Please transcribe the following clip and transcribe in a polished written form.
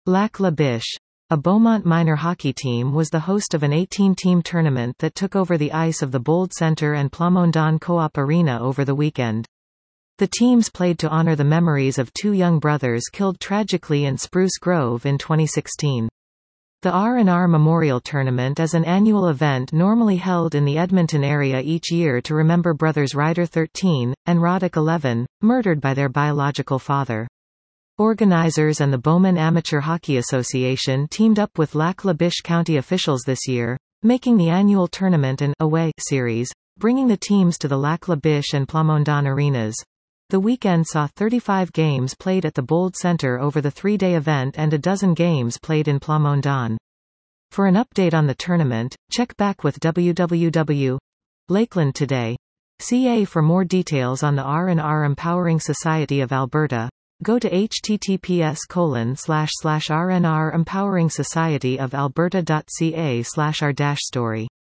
Lac La Biche, a Beaumont minor hockey team, was the host of an 18-team tournament that took over the ice of the Bold Centre and Plamondon Co-op Arena over the weekend. The teams played to honor the memories of two young brothers killed tragically in Spruce Grove in 2016. The R&R Memorial Tournament is an annual event normally held in the Edmonton area each year to remember brothers Ryder 13, and Roddick 11, murdered by their biological father. Organizers and the Bowman Amateur Hockey Association teamed up with Lac La Biche County officials this year, making the annual tournament an away series, bringing the teams to the Lac La Biche and Plamondon arenas. The weekend saw 35 games played at the Bold Centre over the three-day event and a dozen games played in Plamondon. For an update on the tournament, check back with www.lakeland today.ca for more details on the R&R Empowering Society of Alberta. Go to https://rnrempoweringSocietyofalberta.ca/r-story.